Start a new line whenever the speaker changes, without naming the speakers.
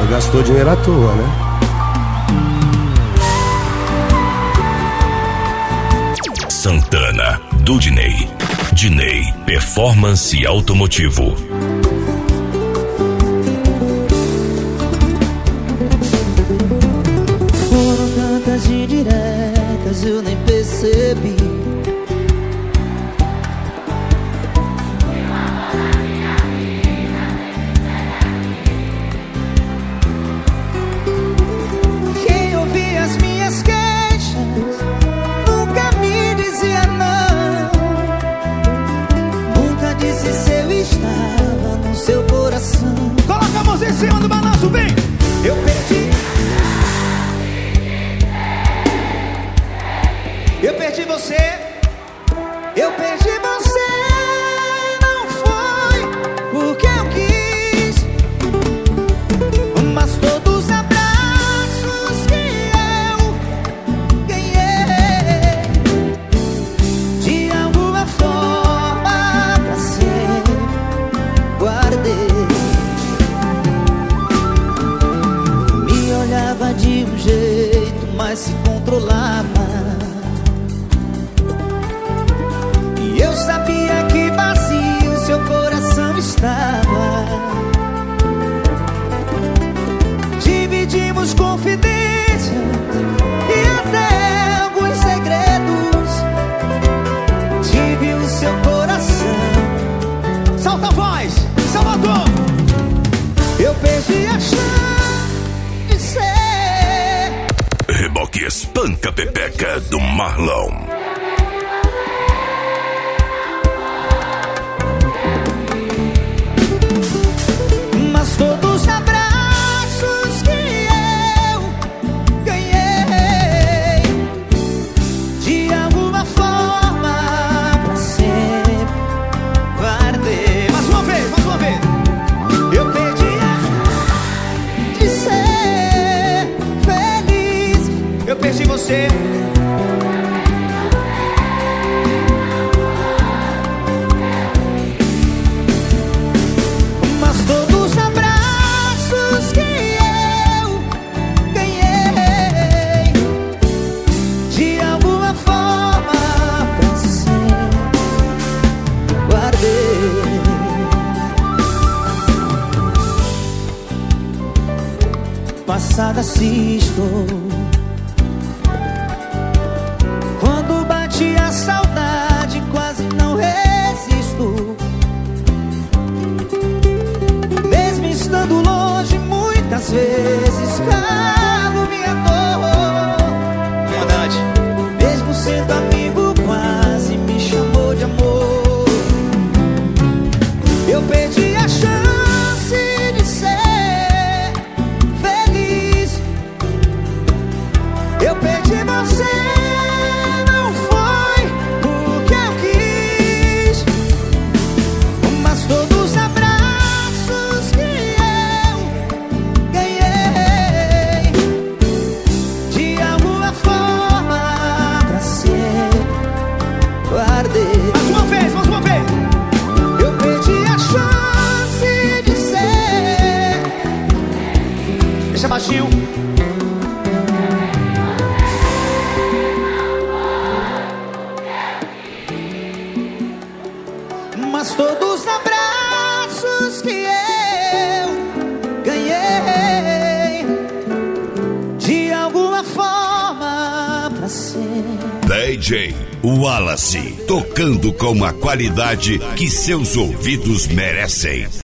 gastou dinheiro à toa, né?
Santana, Dudney, Diney, Performance Automotivo.
Foram tantas indiretas, eu nem percebi. Quem ouvia as minhas queixas nunca me dizia não. Nunca disse se eu estava no seu coração.
Coloca a mãozinha em cima do balanço, vem! Eu perdi. Eu perdi você. Eu perdi você. Não foi porque eu quis, mas todos os abraços que eu ganhei, de alguma forma pra sempre guardei. Me olhava de um jeito, mas se controlava. Eu sabia que vazio seu coração estava. Dividimos confidências e até alguns segredos. Tive o seu coração. Solta a voz, Salvador. Eu perdi a chance de ser.
Reboque Espanca Pepeca do Marlon.
Todos os abraços que eu ganhei, de alguma forma pra sempre guardei.
Mais uma vez, mais uma vez. Eu perdi a
de ser feliz.
Eu perdi você.
Mas todos os abraços que eu ganhei, de alguma forma pra sempre guardei. Passada se estou. Quando bate a saudade, quase não resisto. Mesmo estando longe, muitas vezes calo minha dor.
Verdade.
Mesmo sendo amigo, quase me chamou de amor. Eu perdi a chance de ser feliz. Eu perdi você. Não foi porque eu quis, mas todos os abraços que eu ganhei, de alguma forma pra sempre guardei.
Mais uma vez, mais uma vez.
Eu perdi a chance de ser.
Deixa baixinho.
Mas todos os abraços que eu ganhei, de alguma forma pra sempre.
DJ Wallace, tocando com a qualidade que seus ouvidos merecem.